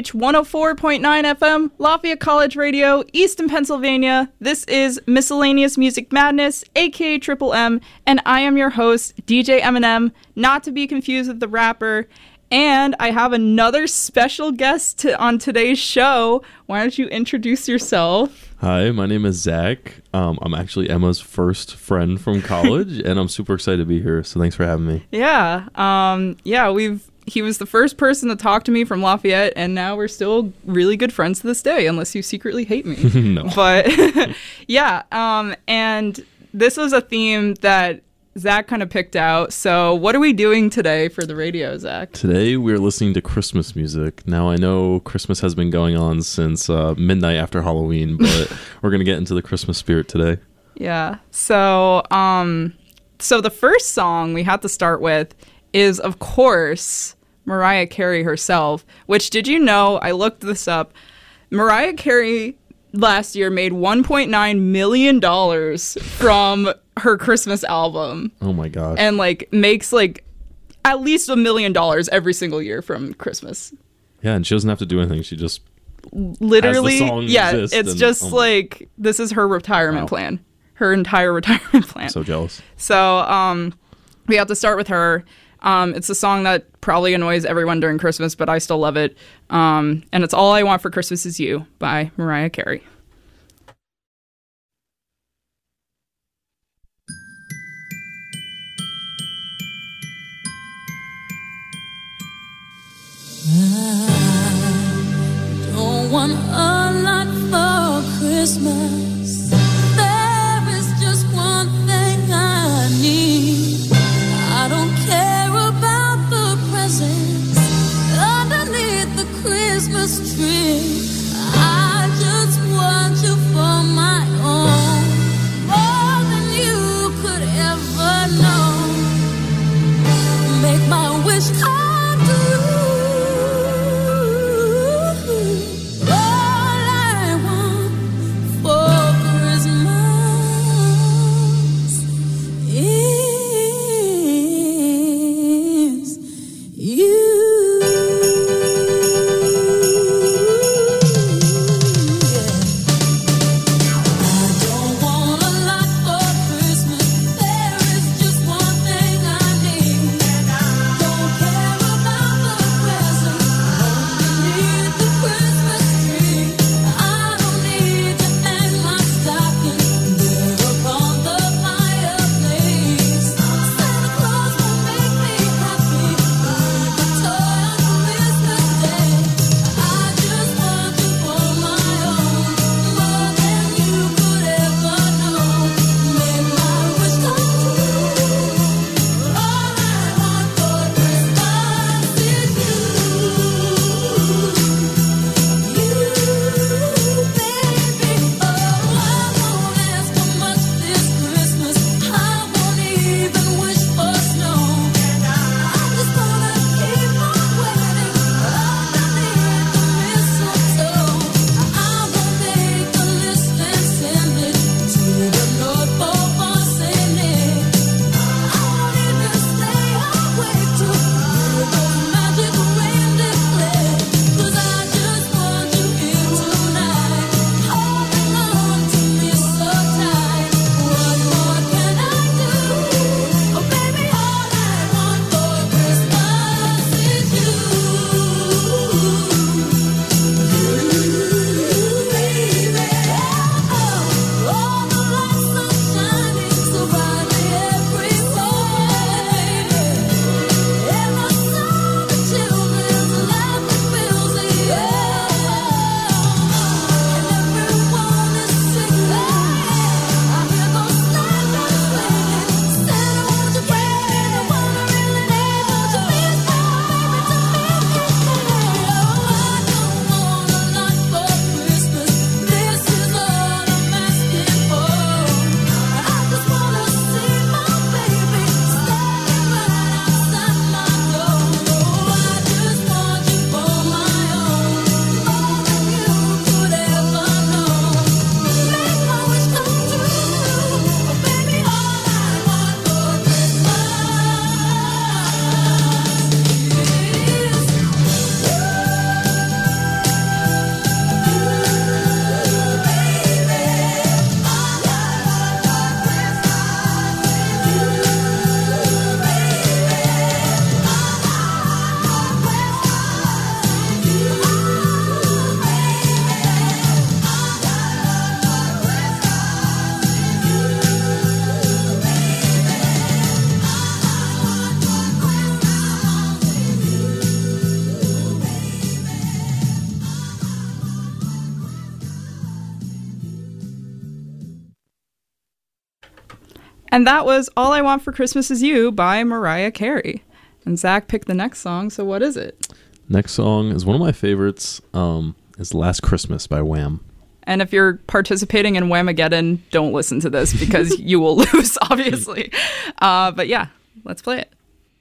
KUPH 104.9 FM, Lafayette College Radio, Easton, Pennsylvania. This is Miscellaneous Music Madness, aka Triple M, and I am your host, DJ Eminem, not to be confused with the rapper. And I have another special guest on today's show. Why don't you introduce yourself? Hi, my name is Zach. I'm actually Emma's first friend from college, and I'm super excited to be here. So thanks for having me. Yeah, he was the first person to talk to me from Lafayette, and now we're still really good friends to this day, unless you secretly hate me. No. But yeah, and this was a theme that Zach kind of picked out. So what are we doing today for the radio, Zach? Today we're listening to Christmas music. Now I know Christmas has been going on since midnight after Halloween, but we're going to get into the Christmas spirit today. Yeah. So the first song we have to start with is, of course, Mariah Carey herself, which, did you know, I looked this up, Mariah Carey last year made $1.9 million from her Christmas album. Oh my gosh. And makes at least $1 million every single year from Christmas. Yeah, and she doesn't have to do anything. She just literally, has the song exist, it's and, just this is her retirement plan. Her entire retirement plan. So jealous. So we have to start with her. It's a song that probably annoys everyone during Christmas, but I still love it. And it's All I Want for Christmas Is You by Mariah Carey. I don't want a lot for Christmas. There is just one thing I need. I don't care about the presents underneath the Christmas tree. I just want you for my own, more than you could ever know. Make my wish come true. All I want for And that was All I Want for Christmas Is You by Mariah Carey. And Zach picked the next song, so what is it? Next song is one of my favorites. Is Last Christmas by Wham. And if you're participating in Whamageddon, don't listen to this because you will lose, obviously. But yeah, let's play it.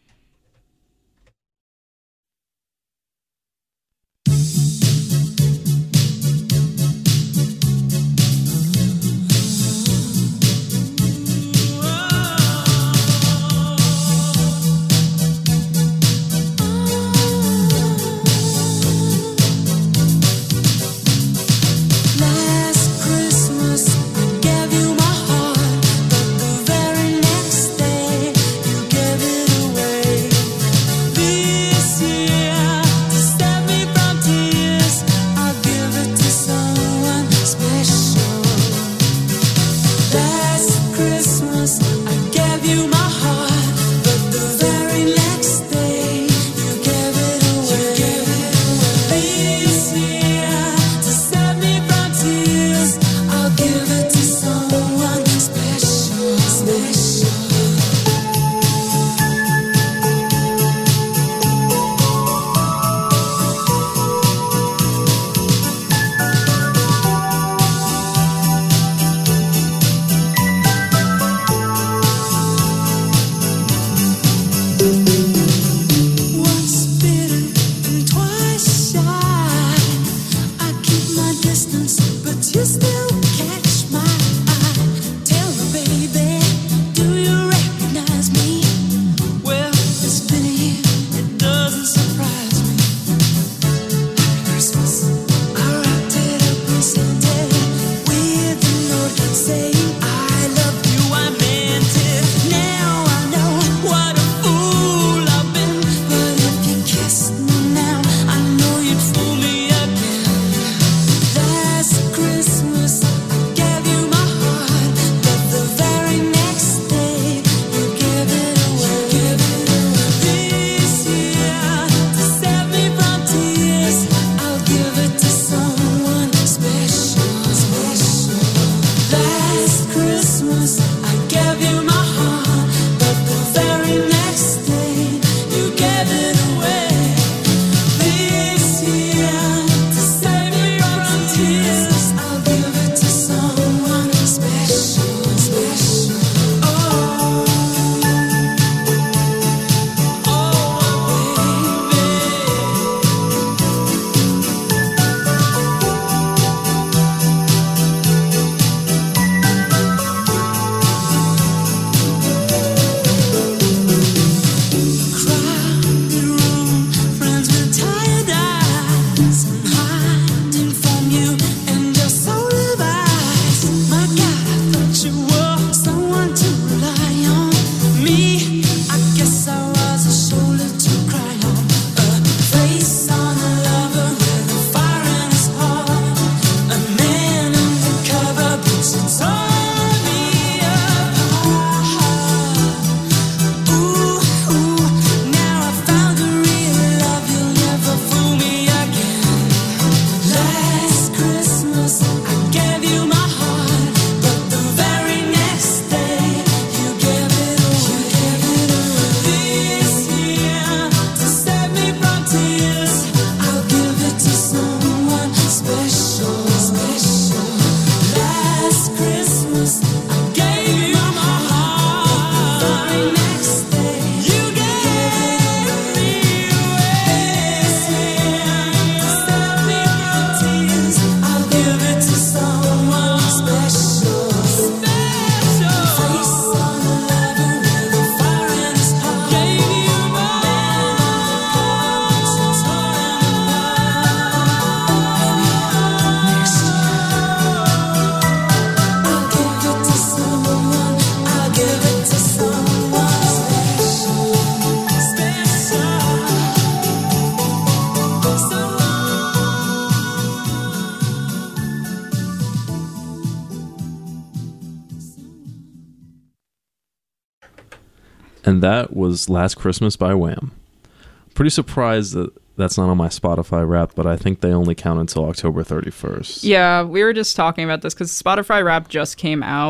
And that was Last Christmas by Wham. Pretty surprised that that's not on my Spotify Wrapped, but I think they only count until October 31st. Yeah, we were just talking about this because Spotify Wrapped just came out.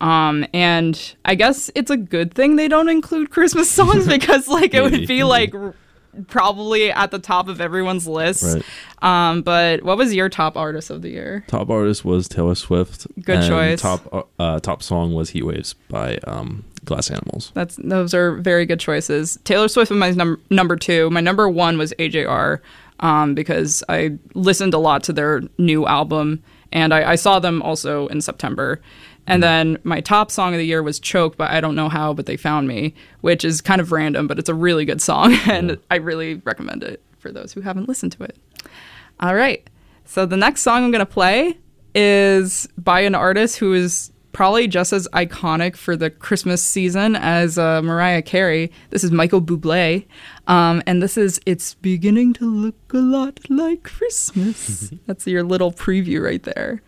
And I guess it's a good thing they don't include Christmas songs because like it would be like probably at the top of everyone's list. Right. But what was your top artist of the year? Top artist was Taylor Swift. Good choice. Top song was Heat Waves by Glass Animals. Those are very good choices. Taylor Swift was my number 2. My number 1 was AJR because I listened a lot to their new album, and I saw them also in September. And then my top song of the year was Choke by I Don't Know How, But They Found Me, which is kind of random, but it's a really good song, and I really recommend it for those who haven't listened to it. All right. So the next song I'm going to play is by an artist who is probably just as iconic for the Christmas season as Mariah Carey. This is Michael Bublé, and this is It's Beginning to Look a Lot Like Christmas. That's your little preview right there.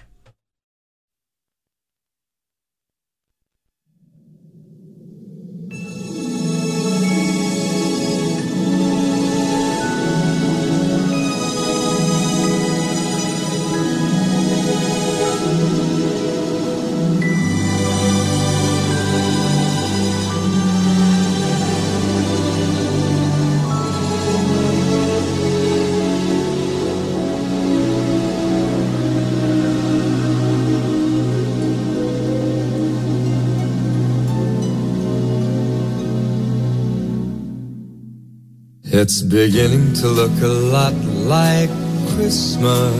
It's beginning to look a lot like Christmas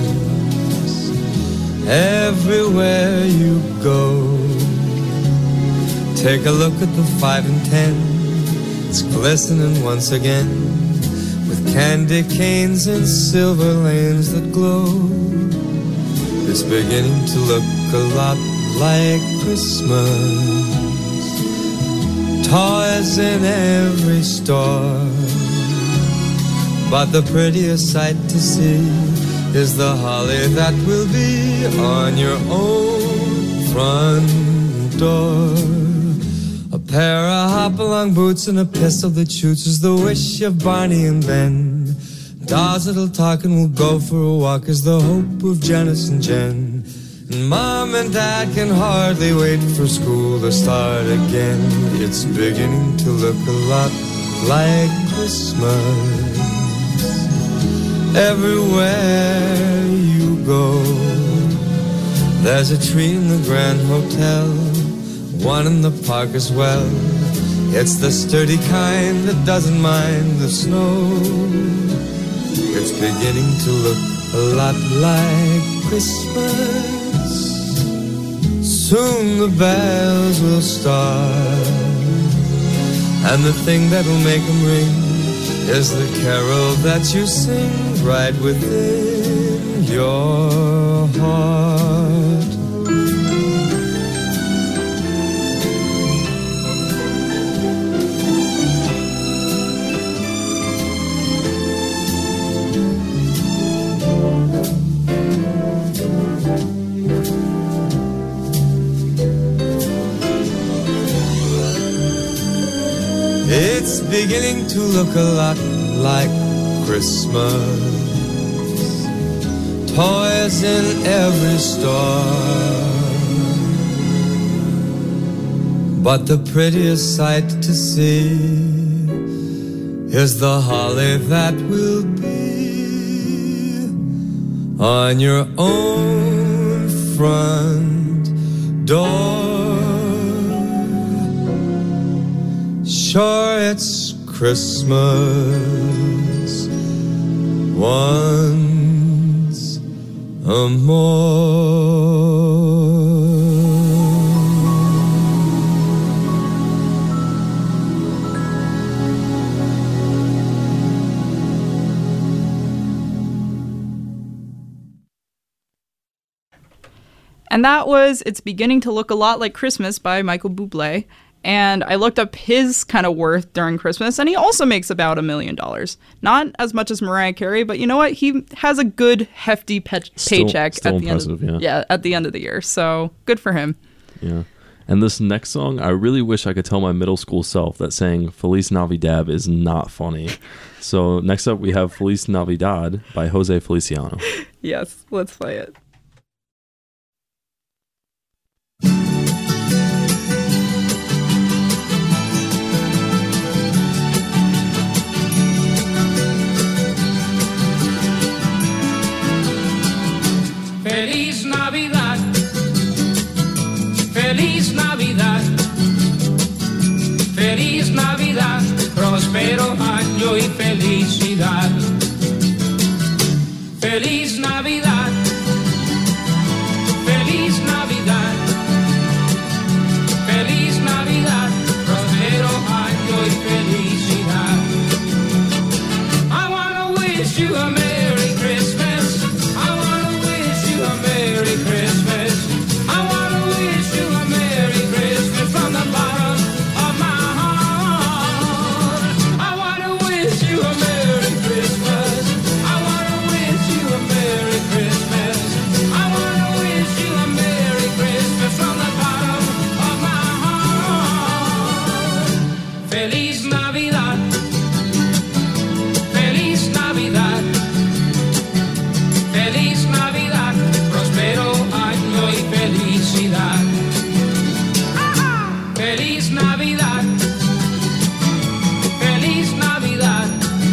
everywhere you go. Take a look at the 5 and 10. It's glistening once again with candy canes and silver lanes that glow. It's beginning to look a lot like Christmas. Toys in every store, but the prettiest sight to see is the holly that will be on your own front door. A pair of hop-along boots and a pistol that shoots is the wish of Barney and Ben. Dolls that'll talk and will go for a walk is the hope of Janice and Jen. And Mom and Dad can hardly wait for school to start again. It's beginning to look a lot like Christmas everywhere you go. There's a tree in the Grand Hotel, one in the park as well. It's the sturdy kind that doesn't mind the snow. It's beginning to look a lot like Christmas. Soon the bells will start, and the thing that'll make them ring is the carol that you sing right within your heart. It's beginning to look a lot like Christmas. Toys in every store, but the prettiest sight to see is the holly that will be on your own front door. Sure, it's Christmas once more. And that was It's Beginning to Look a Lot Like Christmas by Michael Bublé. And I looked up his kind of worth during Christmas, and he also makes about $1 million. Not as much as Mariah Carey, but you know what? He has a good, hefty paycheck still at the impressive, end. At the end of the year. So good for him. Yeah. And this next song, I really wish I could tell my middle school self that saying Feliz Navidad is not funny. So next up, we have Feliz Navidad by Jose Feliciano. Yes, let's play it. Feliz Navidad, feliz Navidad, feliz Navidad, próspero año y felicidad. I wanna wish you a Merry Christmas. I wanna wish you a Merry Christmas. I wanna wish you a Merry Christmas from the bottom of my heart. I wanna wish you a Merry Christmas. I wanna wish you a Merry Christmas. I wanna wish you a Merry Christmas from the bottom of my heart. Feliz Navidad, feliz Navidad, feliz Navidad, próspero año y felicidad. Feliz Navidad, feliz Navidad,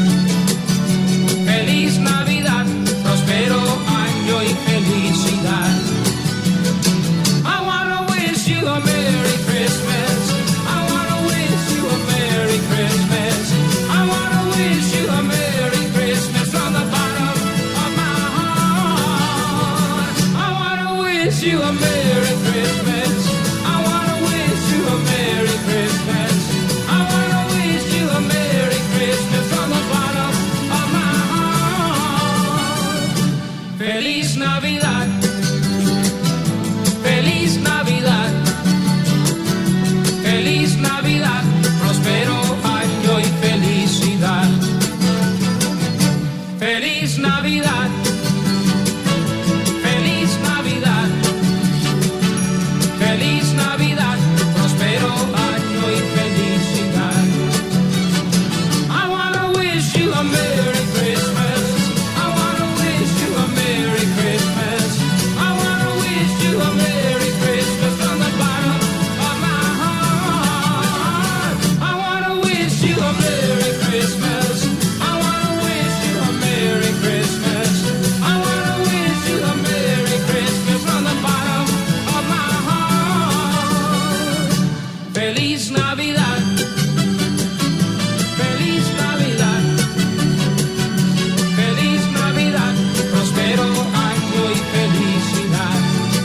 feliz Navidad, próspero año y felicidad. I wanna wish you a Merry Christmas. I wanna wish you a Merry Christmas. I wanna wish you a Merry Christmas from the bottom of my heart. I wanna wish you a Merry Christmas. I wanna wish you a Merry Christmas. I wanna wish you a Merry Christmas from the bottom of my heart. Feliz Navidad, feliz Navidad, feliz Navidad, próspero año y felicidad. Feliz Navidad, feliz Navidad, feliz Navidad, próspero año y felicidad. I wanna wish you a Merry Christmas. I wanna wish you a Merry Christmas. I wanna wish you a Merry Christmas from the bottom of my heart. I wanna wish you a Merry Christmas. I wanna wish you a Merry Christmas. I wanna wish you a Merry Christmas from the bottom of my heart. Feliz Navidad, feliz Navidad, feliz Navidad, próspero año y felicidad.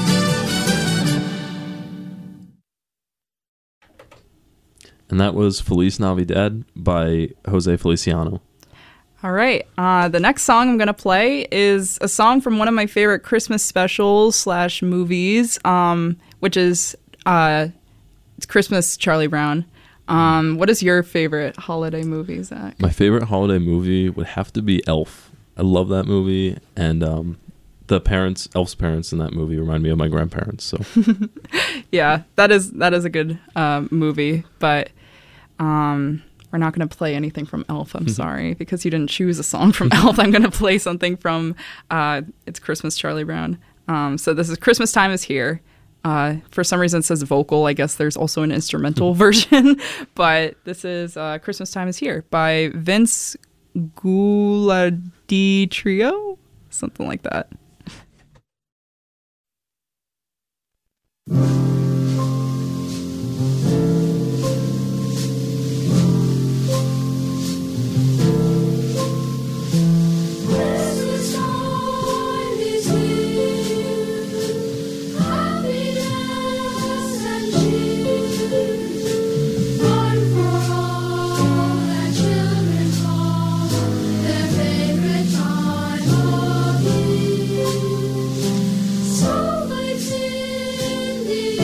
And that was Feliz Navidad by Jose Feliciano. All right. The next song I'm going to play is a song from one of my favorite Christmas specials / movies, which is it's Christmas Charlie Brown. What is your favorite holiday movie, Zach? My favorite holiday movie would have to be Elf. I love that movie, and Elf's parents in that movie remind me of my grandparents. So Yeah, that is a good movie, but we're not going to play anything from Elf. I'm sorry, because you didn't choose a song from Elf. I'm going to play something from It's Christmas Charlie Brown. So this is Christmas Time Is Here. For some reason it says vocal. I guess there's also an instrumental version, but this is Christmas Time Is Here by Vince Guaraldi Trio, something like that. Christmas time is here, happiness and cheer, fun for all that children call their favorite time of year. Snowflakes in the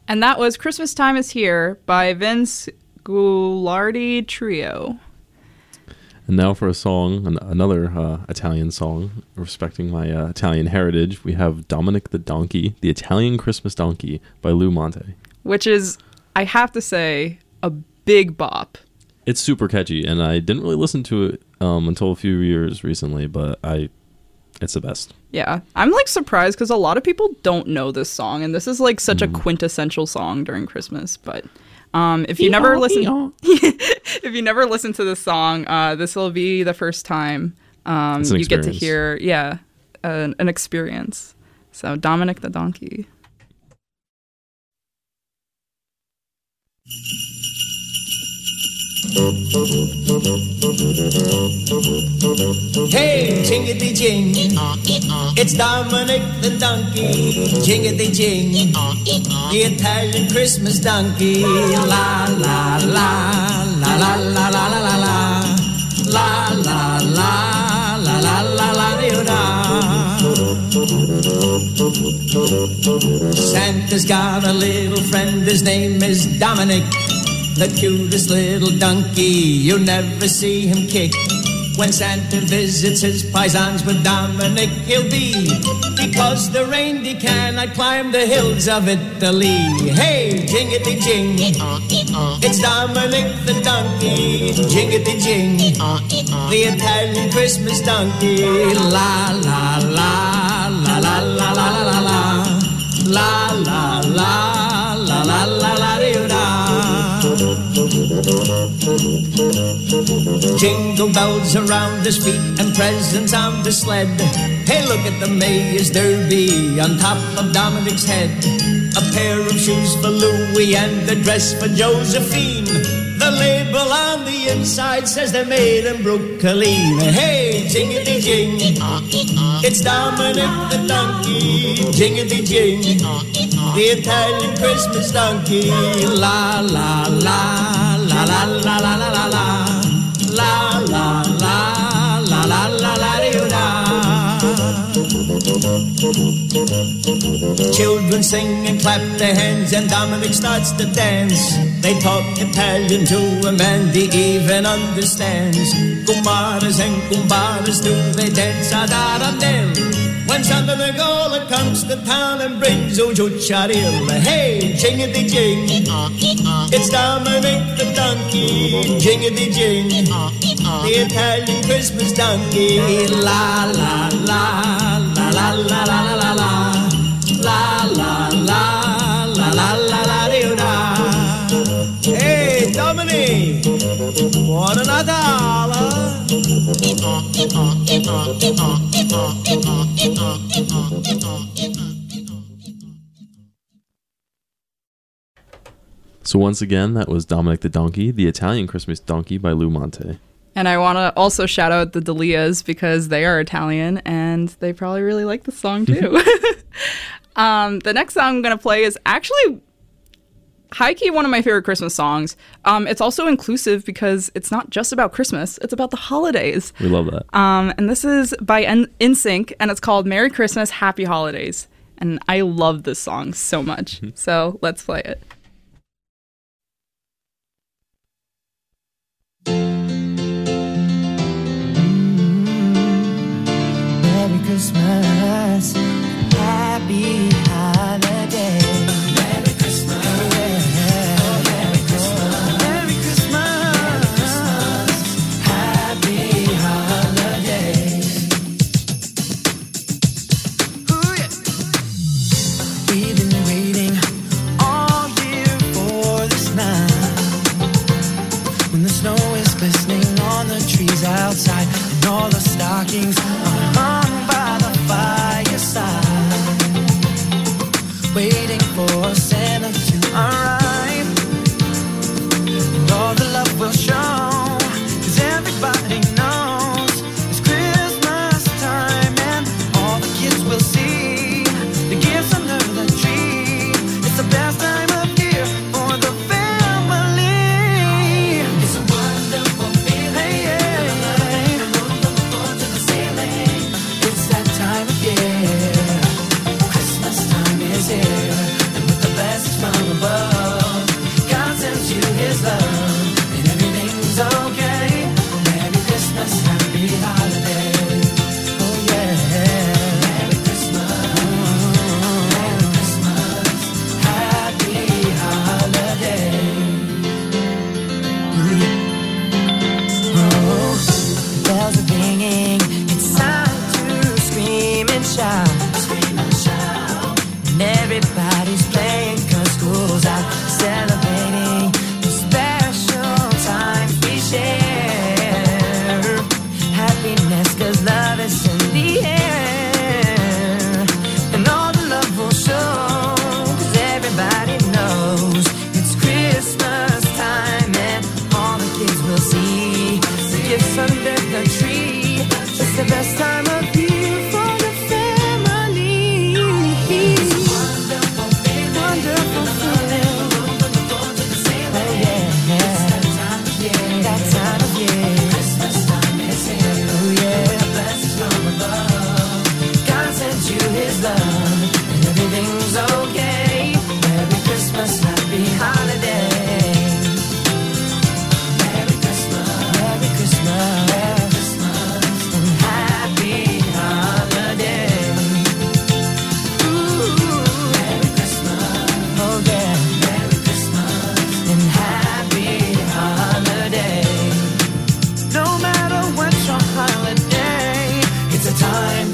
And that was Christmas Time Is Here by Vince Guaraldi Trio. And now for a song, another Italian song, respecting my Italian heritage, we have Dominic the Donkey, the Italian Christmas Donkey by Lou Monte. Which is, I have to say, a big bop. It's super catchy, and I didn't really listen to it until a few years recently, but it's the best. Yeah, I'm like surprised because a lot of people don't know this song, and this is like such a quintessential song during Christmas. But if you never listen, if you never listen to this song, this will be the first time you get to hear, an experience. So Dominic the Donkey. Hey, jingity jing, it's Dominic the donkey. Jingity jing, the Italian Christmas donkey. La la la la la la la la la la la la la la la la. Santa's got a little friend, his name is Dominic. The cutest little donkey, you'll never see him kick. When Santa visits his paisans with Dominic, he'll be. Because the reindeer cannot climb the hills of Italy. Hey, jingity jing, it's Dominic the donkey. Jingity jing, the Italian Christmas donkey. La la la la la la la la la la la la la la la la. Jingle bells around his feet and presents on the sled. Hey, look at the Mayor's Derby on top of Dominic's head. A pair of shoes for Louis and a dress for Josephine. The label on the inside says they're made in Brooklyn. Hey, jingity jing, it's Dominic the donkey. Jingity jing, the Italian Christmas donkey. La la la la la la la la la la la la la la la la. Children sing and clap their hands and Dominic starts to dance. They talk Italian to him and he even understands. Kumaras and kumbaras do they dance ad arandel. When Santa Nicola comes to town and brings Ujucharil. Hey, jingity jing, it's Dominic the donkey. Jingity jing, the Italian Christmas donkey. La la la la la la la la la la la la la la la la. Hey, Dominic, buon Natale. So once again, that was Dominic the Donkey, the Italian Christmas Donkey by Lou Monte. And I want to also shout out the Delias because they are Italian and they probably really like the song too. The next song I'm going to play is actually high-key one of my favorite Christmas songs. It's also inclusive because it's not just about Christmas, it's about the holidays. We love that. And this is by NSYNC and it's called Merry Christmas, Happy Holidays. And I love this song so much. So let's play it. Merry Christmas, happy holiday. Merry Christmas, Merry Christmas, Merry Christmas, happy holiday. Ooh, yeah. We've been waiting all year for this night, when the snow is glistening on the trees outside and all the stockings are hung by the fireside.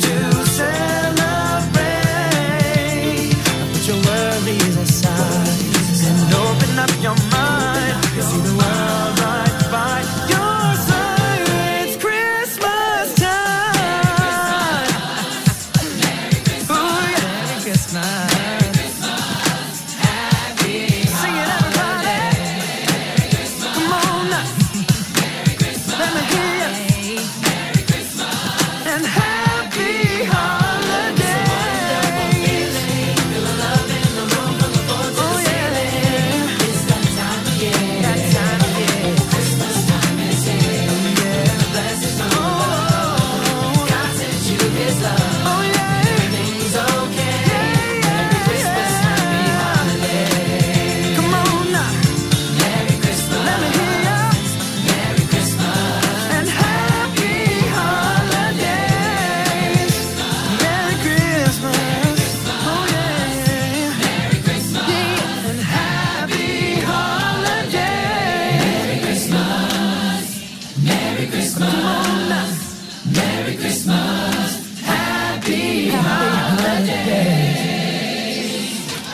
to celebrate. Put your worries aside and open up your mind. See the world right by your side. It's Christmas time. Oh yeah, Merry Christmas. Sing it, everybody. Come on now. Let me hear you. And happy holidays. Oh yeah. It's that time of year. That time of year. Christmas time is here. Oh yeah. The blessings from above. God sent you His love. Oh yeah. Everything's okay. Merry Christmas, happy holidays. Come on now. Merry Christmas. Let me hear ya. Merry Christmas. And happy holidays. Merry Christmas. Oh yeah. Merry Christmas. Yeah. And happy holidays. Merry Christmas. Merry Christmas. Come on now. Merry Christmas. Happy holidays.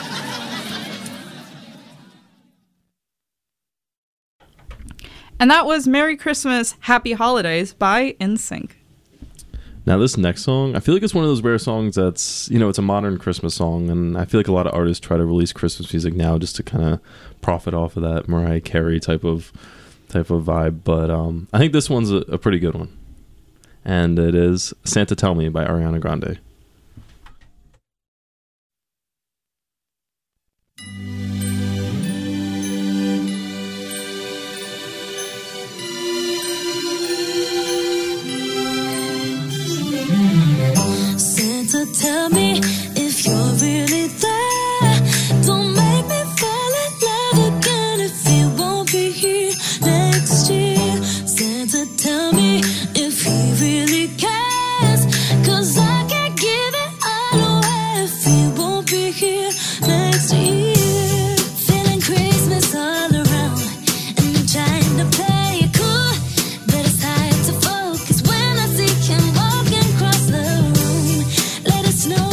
And that was Merry Christmas, Happy Holidays by NSYNC. Now this next song, I feel like it's one of those rare songs that's, it's a modern Christmas song, and I feel like a lot of artists try to release Christmas music now just to kind of profit off of that Mariah Carey type of vibe. But I think this one's a pretty good one, and it is Santa Tell Me by Ariana Grande. Santa, tell me if you're really there. Don't make me fall in love again if you won't be here next year. Santa, tell me if he really cares, 'cause I can't give it all away if he won't be here next year. Feeling Christmas all around, and I'm trying to play it cool, but it's hard to focus when I see him walking across the room. Let us know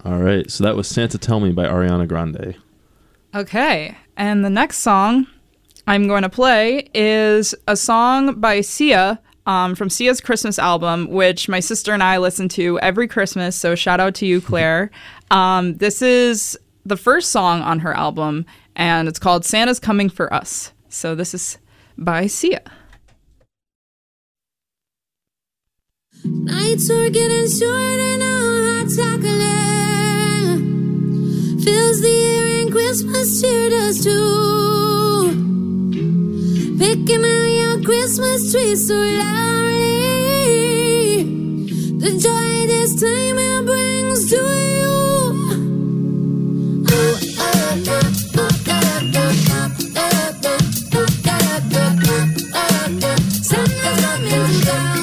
All right, so that was Santa Tell Me by Ariana Grande. Okay, and the next song I'm going to play is a song by Sia from Sia's Christmas album, which my sister and I listen to every Christmas, so shout out to you, Claire. This is the first song on her album, and it's called Santa's Coming for Us. So this is by Sia. Nights are getting shorter now, hot chocolate fills the air and Christmas cheer does too. Picking out your Christmas tree so loudly, the joy this time it brings to you. Santa's coming to town.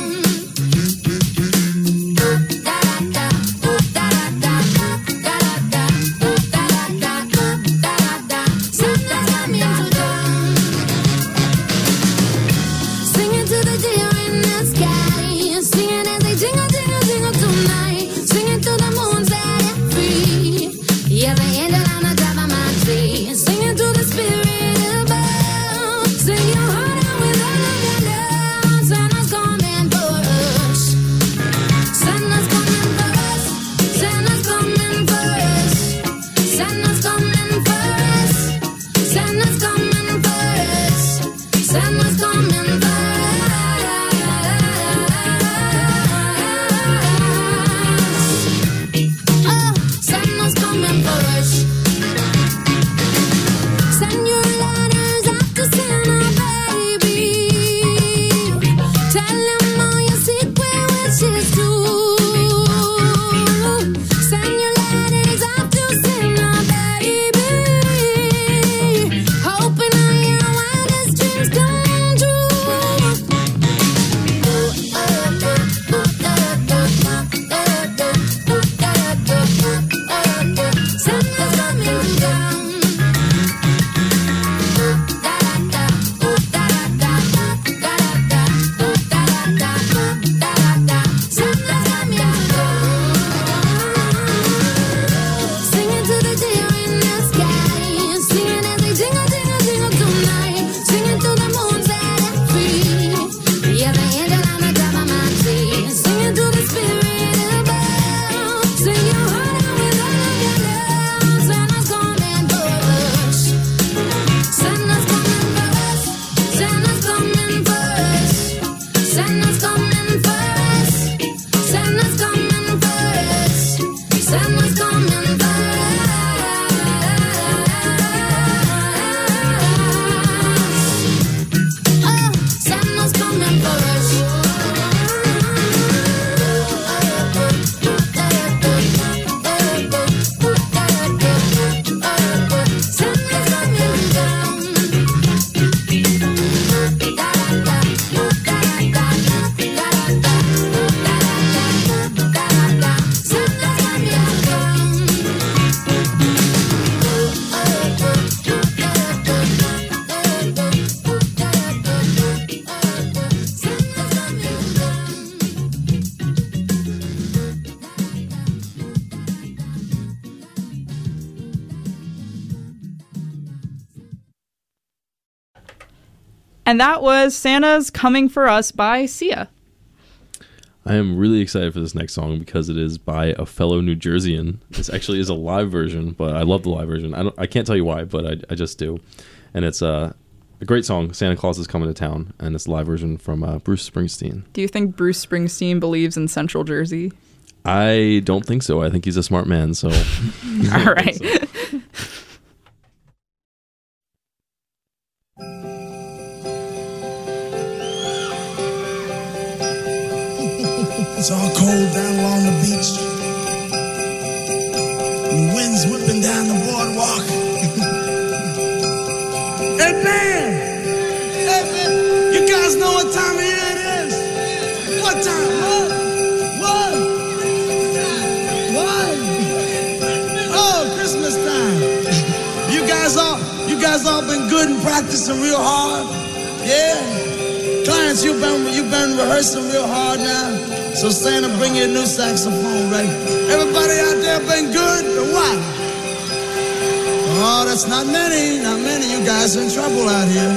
And that was Santa's Coming for Us by Sia. I am really excited for this next song because it is by a fellow New Jerseyan. This actually is a live version, but I love the live version. I can't tell you why, but I just do. And it's a great song, Santa Claus is Coming to Town, and it's a live version from Bruce Springsteen. Do you think Bruce Springsteen believes in Central Jersey? I don't think so. I think he's a smart man, so... All right. It's all cold down along the beach. The wind's whipping down the boardwalk. Hey, man! Hey, man! You guys know what time of year it is? What time? What? Oh, Christmas time. You guys all been good and practicing real hard? Yeah? Clarence, you've been rehearsing real hard now. So Santa, bring you a new saxophone, right? Everybody out there been good? it's not many you guys are in trouble out here.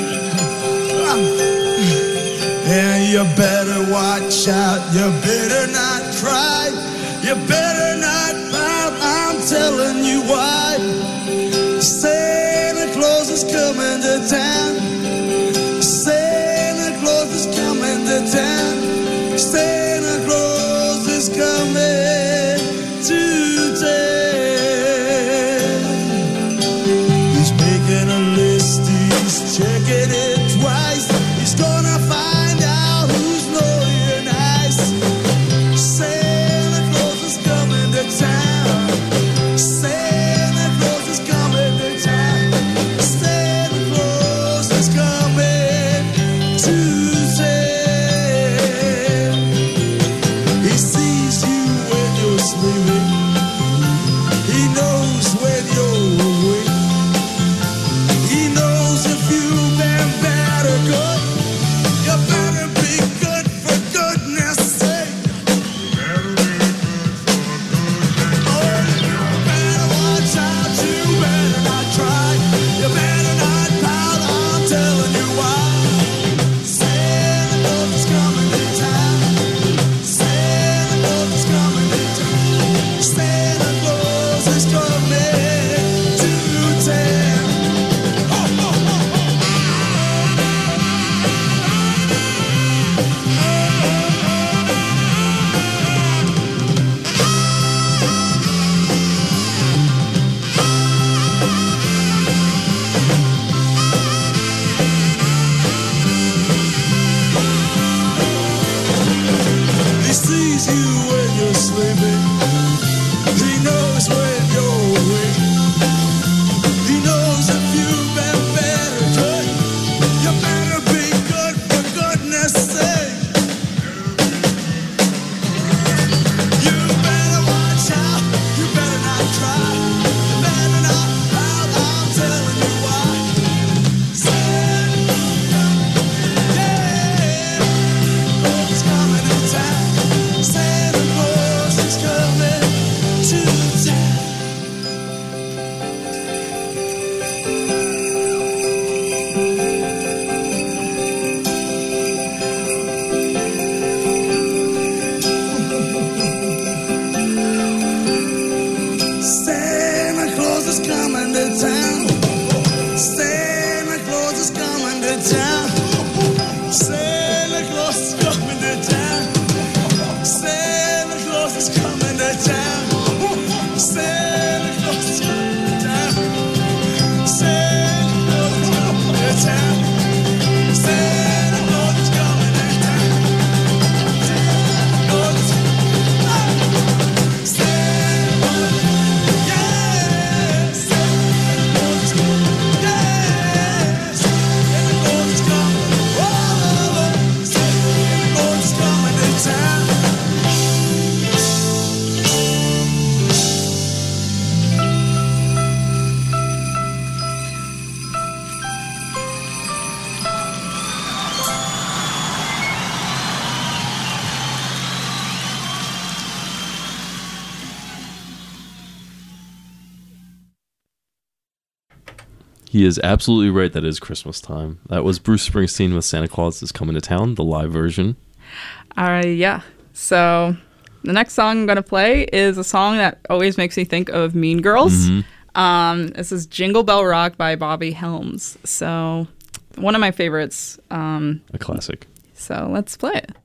Yeah, you better watch out, you better not cry, you better not pout, I'm telling you why. Santa Claus is coming to town, Santa Claus is coming to town, Santa Claus is coming to town. He's making a list, he's checking it twice, he's gonna find out who's naughty or nice. Santa Claus is coming to town, Santa Claus is coming to town, Santa Claus is coming to town. He sees you when you're sleeping, he knows when you're awake, he knows if you've been bad or good. You better be good for goodness sake. Oh, you better watch out, you better not try, you better not pout, I'm telling you why. Santa Claus is coming to town, Santa Claus is coming to town, Santa Claus is coming to town. Ho, ho, ho, ho. He sees you when you're sleeping, he knows when you're awake, he knows if you've been bad or good. You better be good for goodness sake. You better watch out, you better not cry, you better not pout, I'm telling you why. Santa, yeah, Claus is coming to town, Santa Claus is coming to town. Santa Claus is coming to town, Santa Claus is coming to town, Santa Claus is coming to town, Santa Claus is coming to town, Santa Claus is coming to town, Santa Claus is coming to town, Santa Claus is coming to town, Santa Claus is Santa Claus, yeah, Santa Claus is coming, yeah, Santa Claus is coming, oh, Santa Claus is coming to town. He is absolutely right. That is Christmas time. That was Bruce Springsteen with Santa Claus is Coming to Town, the live version. Yeah. So the next song I'm going to play is a song that always makes me think of Mean Girls. This is Jingle Bell Rock by Bobby Helms. So one of my favorites. A classic. So let's play it.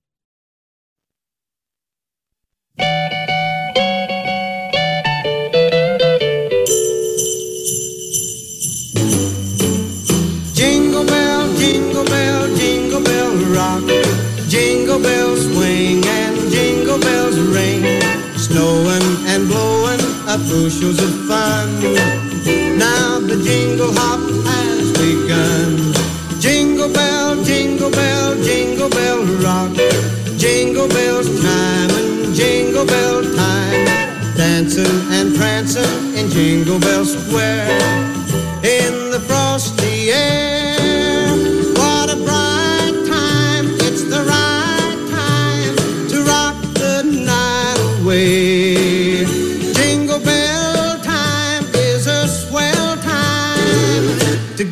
Jingle bell, jingle bell, jingle bell rock. Jingle bells swing and jingle bells ring. Snowing and blowing up bushels of fun. Now the jingle hop has begun. Jingle bell, jingle bell, jingle bell rock. Jingle bells chime and jingle bell time. Dancing and prancing in Jingle Bell Square. In the frosty air, what a bright time. It's the right time to rock the night away. Jingle bell time is a swell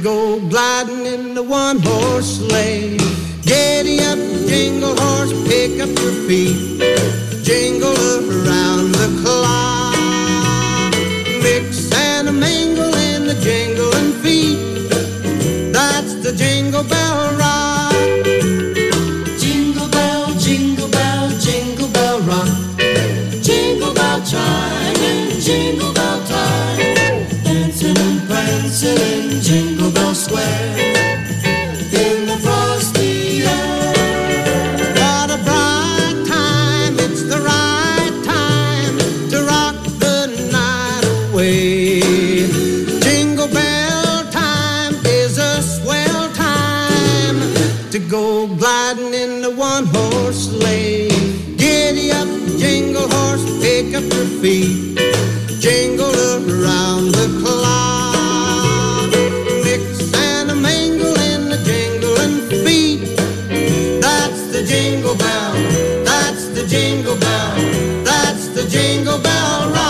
go gliding in the one-horse sleigh. Giddy up, jingle horse, pick up your feet, jingle around the clock. Mix and a mingle in the jingling feet. That's the Jingle Bell Rock. Jingle bell, jingle bell, jingle bell rock. Jingle bell chime and jingle bell time. Dancing and prancing in Jingle Bell Square. In the frosty air. What a bright time, it's the right time to rock the night away. Jingle bell time is a swell time to go gliding in the one-horse sleigh. Giddy up, jingle horse, pick up your feet, jingle around the clock. Mix and a mingle in the jingling feet. That's the Jingle Bell, that's the Jingle Bell, that's the Jingle Bell Rock.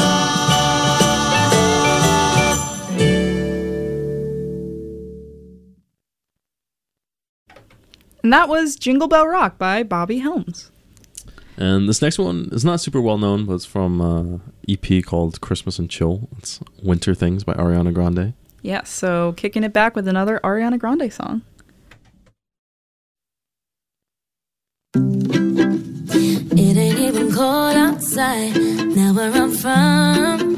And that was Jingle Bell Rock by Bobby Helms. And this next one is not super well known, but it's from EP called Christmas and Chill. It's Winter Things by Ariana Grande. Yeah, so kicking it back with another Ariana Grande song. It ain't even cold outside, now where I'm from.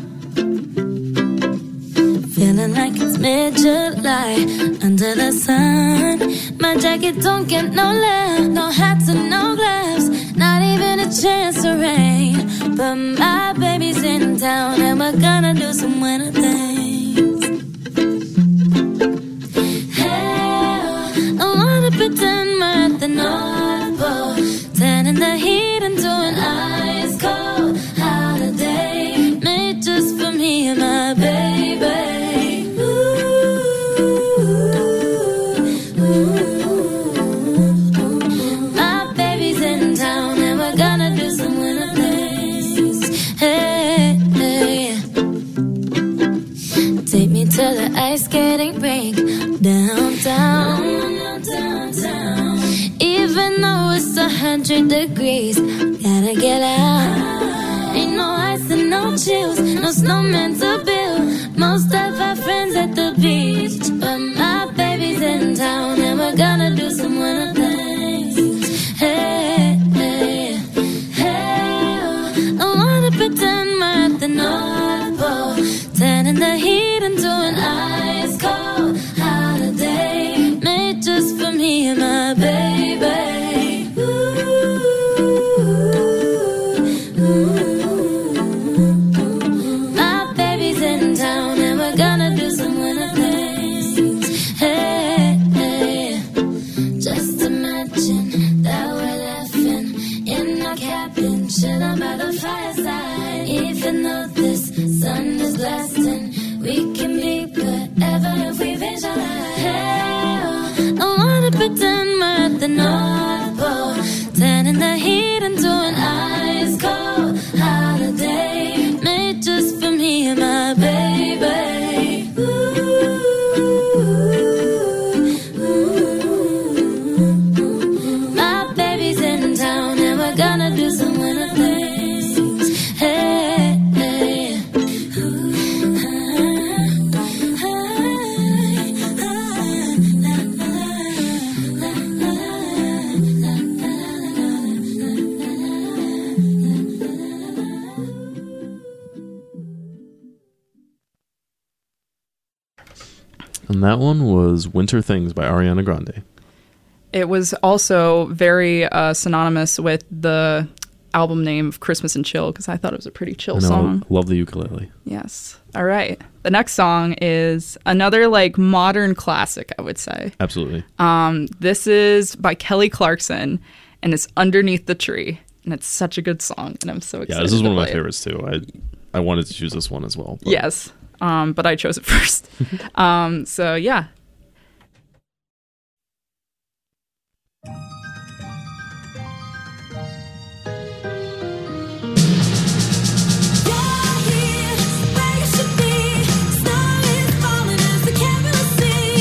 Feeling like it's mid-July, under the sun. My jacket don't get no love, no hats and no gloves, not even a chance to rain. But my baby's in town and we're gonna do some winter things. Hell, I wanna pretend we're at the North Pole, tan in the heat and doing ice cold holiday, made just for me and my baby. My baby's in town and we're gonna do some winter things. Hey, hey. Take me to the ice skating rink downtown. Even though it's 100 degrees, gotta get out. Ain't no ice and no chills, no snowman to build. Most of our friends at the beach, but my baby's in town and we're gonna do some winter things. Hey, hey, hey, I wanna pretend we're at the North Pole, tan in the heat and doing ice cold holiday, made just for me and my baby. My baby's in town and we're gonna do some winter things. Hey, hey, just imagine that we're laughing in our cabin, chilling by the fireside. Even though this sun is blasting, we can be whatever if we visualize. Hey, I wanna pretend we're at the North Pole, tan in the heat and doing ice cold holiday, made just for me and my baby. My baby's in town and we're gonna do some winter things. Hey, hey. And that one was Winter Things by Ariana Grande. It was also very synonymous with the album name of Christmas and Chill, because I thought it was a pretty chill song. Love the ukulele. Yes. All right. The next song is another like modern classic, I would say. Absolutely. This is by Kelly Clarkson, and it's Underneath the Tree. And it's such a good song, and I'm so excited. Yeah, this is one of my play it. favorites too. I wanted to choose this one as well. But. Yes. But I chose it first. So yeah. You're here, where you should be. Snow is falling as the cameras see.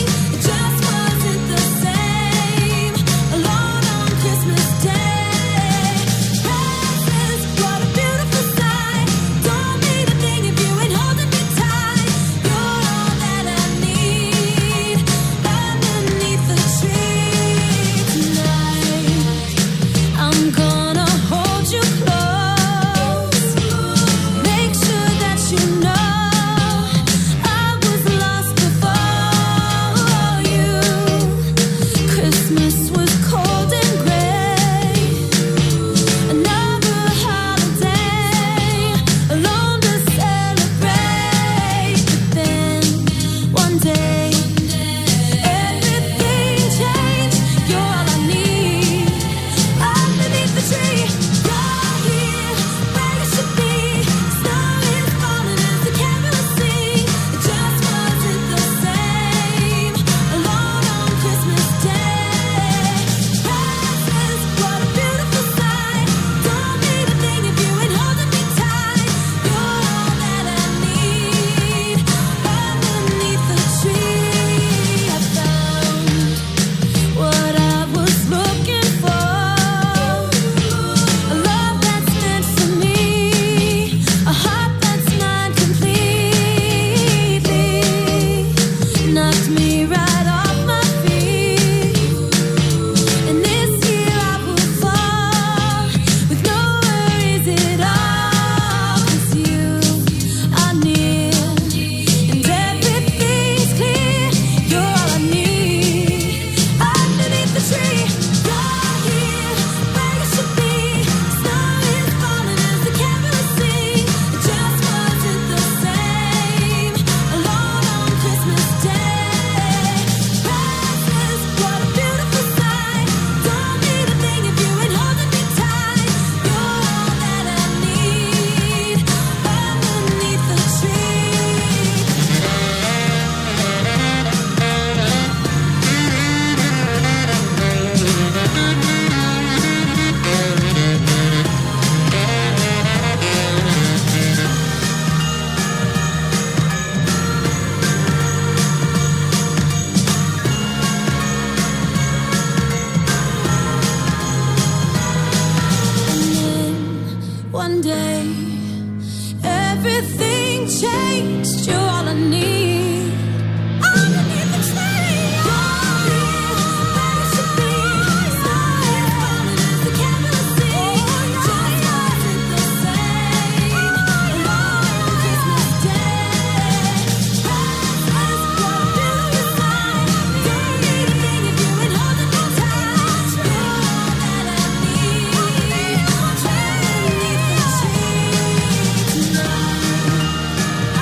need. Underneath the tree, where should be. Burning as the candles see. Just wasn't the same. On Christmas Day, Christmas, what do you say? Don't need a thing if you ain't holding me tight. You're all that I need. Underneath the tree tonight.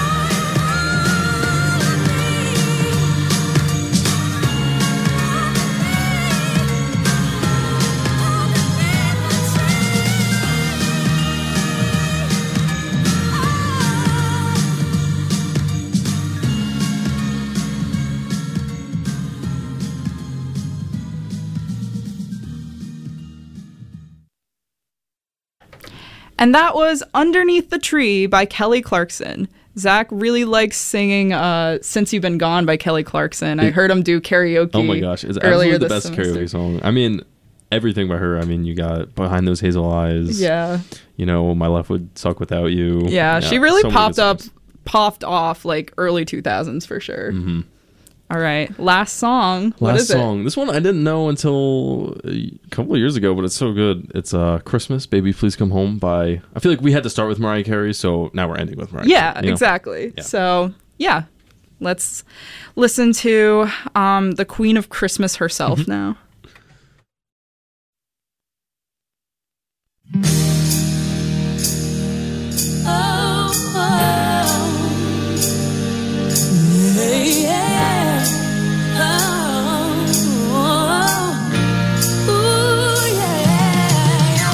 And that was Underneath the Tree by Kelly Clarkson. Zach really likes singing Since You've Been Gone by Kelly Clarkson. I heard him do karaoke. Oh my gosh, it's earlier absolutely the this best semester. karaoke song. I mean, everything by her. I mean, you got Behind Those Hazel Eyes. Yeah. You know, My Life Would Suck Without You. Yeah, she really so many good popped off like early 2000s for sure. Mm-hmm. All right, last song. What is Last song. This one I didn't know until a couple of years ago, but it's so good. It's Christmas, Baby Please Come Home by... I feel like we had to start with Mariah Carey, so now we're ending with Mariah Yeah, Carey. You know? exactly. Yeah. So, yeah. Let's listen to the Queen of Christmas herself Mm-hmm. now. Oh, yeah. Ooh, yeah.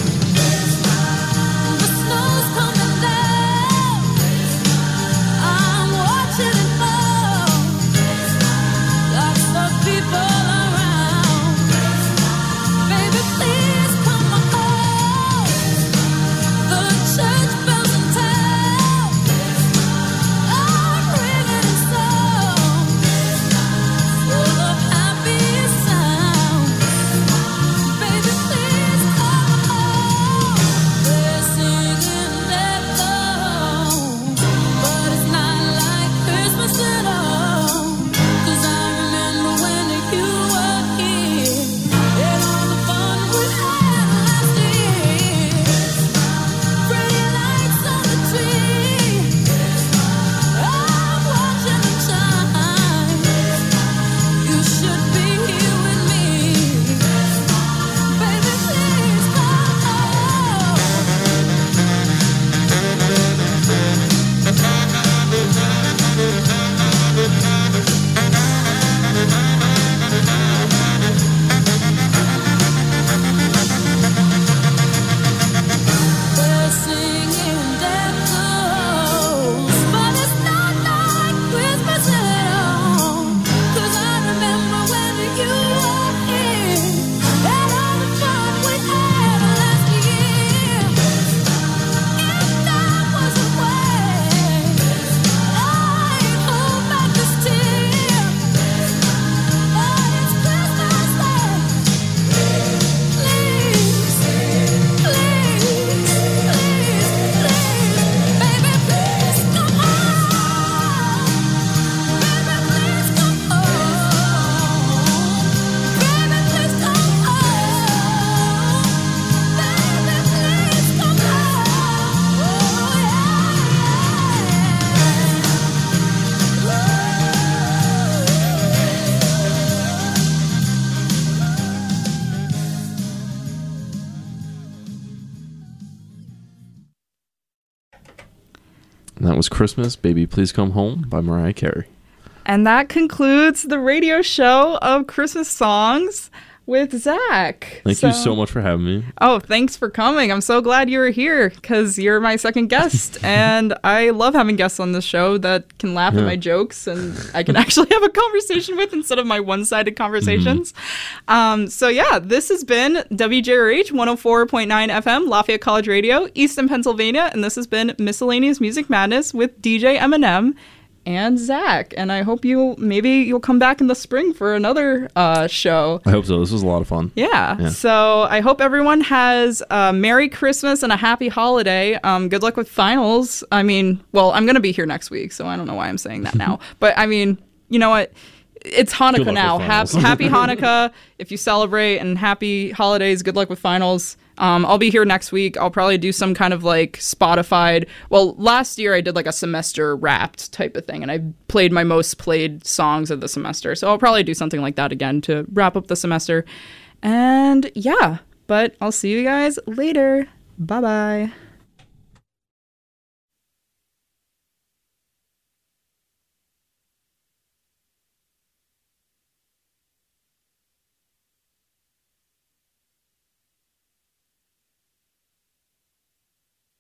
The snow's coming down. I'm watching it fall. Lots of people around. Baby, please come home. The church bells in town are ringing a song full of happy sound. Baby, please come home. They're singing their songs, but it's not like Christmas at all. 'Cause I remember when you were here and all the fun we had last year. Pretty lights on the tree. I'm watching the shine. You should be here with me. Baby, please come home. They're singing their songs, but it's not like Christmas at all. 'Cause I remember when you were here and all the fun we had last year. If time was away, I'd hold back this tear. But it's Christmas Day. Please, please, baby, please come home. Baby, please come home. Baby, please come home. Baby, please come home. Oh, And that was Christmas, Baby Please Come Home by Mariah Carey. And that concludes the radio show of Christmas songs with Zach. Thank you so much for having me. Oh, thanks for coming. I'm so glad you were here because you're my second guest. And I love having guests on this show that can laugh at my jokes and I can actually have a conversation with instead of my one-sided conversations. So yeah, this has been WJRH 104.9 FM, Lafayette College Radio, Easton, Pennsylvania. And this has been Miscellaneous Music Madness with DJ Eminem. and Zach. And I hope you'll come back in the spring for another show. I hope so. This was a lot of fun. Yeah. So I hope everyone has a Merry Christmas and a Happy Holiday. Good luck with finals. I mean, well, I'm going to be here next week, so I don't know why I'm saying that now. But I mean, you know what? It's Hanukkah now. Happy Hanukkah if you celebrate, and happy holidays. Good luck with finals. I'll be here next week. I'll probably do some kind of like Spotified. Well, last year I did like a semester wrapped type of thing, and I played my most played songs of the semester. So I'll probably do something like that again to wrap up the semester. And yeah, but I'll see you guys later. Bye-bye.